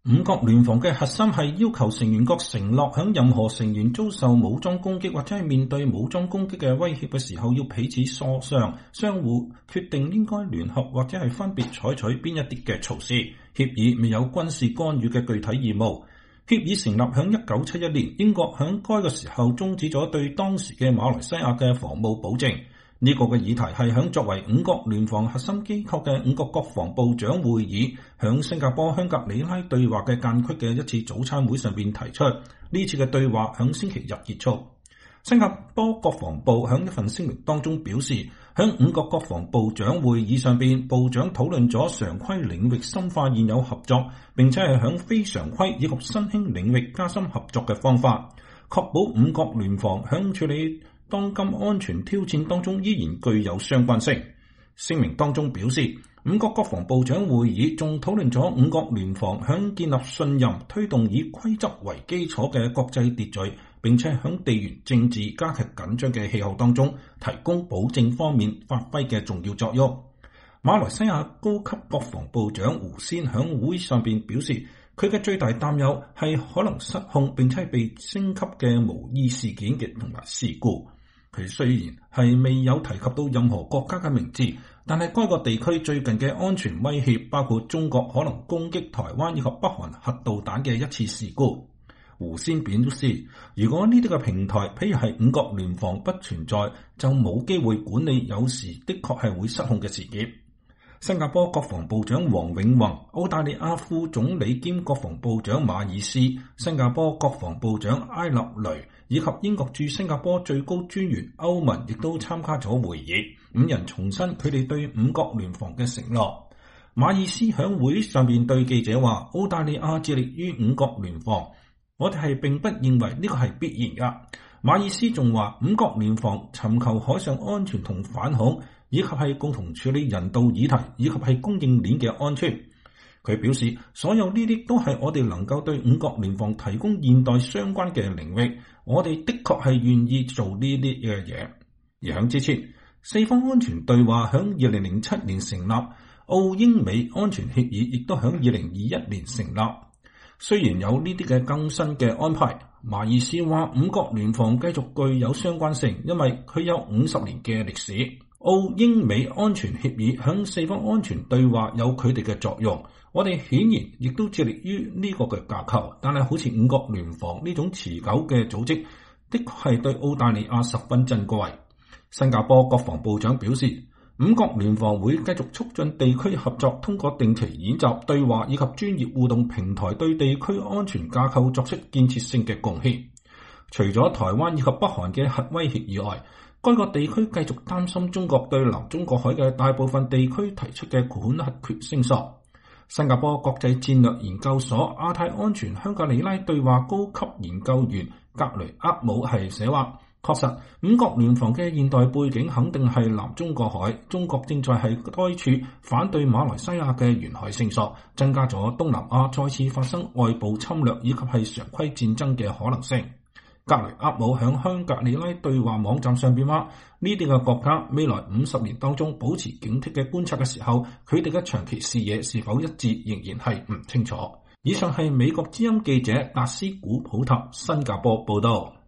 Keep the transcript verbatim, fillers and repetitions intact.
五國聯防嘅核心係要求成員國承諾喺任何成員遭受武裝攻擊或者係面對武裝攻擊嘅威脅嘅時候，要彼此磋商，相互決定應該聯合或者係分別採取邊一啲嘅措施。協議未有軍事干預嘅具體義務。協議成立喺一九七一年，英國喺該個時候終止咗對當時嘅馬來西亞嘅防務保證。呢個嘅議題係響作為五國聯防核心機構嘅五國國防部長會議響新加坡香格里拉對話嘅間隙嘅一次早餐會上邊提出。呢次嘅對話響星期日結束。新加坡國防部響一份聲明當中表示，響五國國防部長會議上邊，部長討論咗常規領域深化現有合作，並且係響非常規以及新興領域加深合作嘅方法，確保五國聯防響處理當今安全挑戰當中依然具有相關性。聲明當中表示，五國國防部長會議仲討論咗五國聯防響建立信任、推動以規則為基礎嘅國際秩序，並且響地緣政治加劇緊張嘅氣候當中提供保證方面發揮嘅重要作用。馬來西亞高級國防部長胡仙響會上邊表示，佢嘅最大擔憂係可能失控並且被升級嘅無意事件嘅同埋事故。佢雖然係未有提及到任何國家嘅名字，但係該個地區最近嘅安全威脅包括中國可能攻擊台灣以及北韓核導彈嘅一次事故。胡仙表示，如果呢啲嘅平台，譬如係五國聯防不存在，就冇機會管理有時的確係會失控嘅事件。新加坡國防部長黃永宏、澳大利亞副總理兼國防部長馬爾斯、新加坡國防部長埃立雷以及英國駐新加坡最高專員歐文亦都參加咗會議，五人重申佢哋對五國聯防嘅承諾。馬爾斯響會上面對記者話，澳大利亞致力於五國聯防，我哋係並不認為呢個係必然噶。馬爾斯仲話，五國聯防尋求海上安全同反恐，以及係共同處理人道議題，以及係供應鏈嘅安全。佢表示，所有呢啲都係我哋能夠對五國聯防提供現代相關嘅領域，我哋的確係願意做呢啲嘅嘢。而響之前，四方安全對話響二零零七年成立，澳英美安全協議亦都響二零二一年成立。雖然有呢啲嘅更新嘅安排，馬爾斯話五國聯防繼續具有相關性，因為佢有五十年嘅歷史。澳英美安全協議響四方安全對話有佢哋嘅作用，我哋顯然亦都致力於呢個嘅架構，但係好似五國聯防呢種持久嘅組織，的確係對澳大利亞十分珍貴。新加坡國防部長表示，五國聯防會繼續促進地區合作，通過定期演習、對話以及專業互動平台，對地區安全架構作出建設性嘅貢獻。除咗台灣以及北韓嘅核威脅以外，該個地區繼續擔心中國對南中國海嘅大部分地區提出嘅管轄權聲索。新加坡國際戰略研究所亞太安全香格里拉對話高級研究員格雷厄姆係寫話，確實五國聯防嘅現代背景肯定係南中國海，中國正在係該處反對馬來西亞嘅沿海聲索，增加咗東南亞再次發生外部侵略以及係常規戰爭嘅可能性。格雷厄姆響香格里拉對話網站上邊話，呢啲嘅國家未來五十年當中保持警惕嘅觀察嘅時候，佢哋嘅長期視野是否一致仍然係唔清楚。以上係美國之音記者達斯古普塔新加坡報道。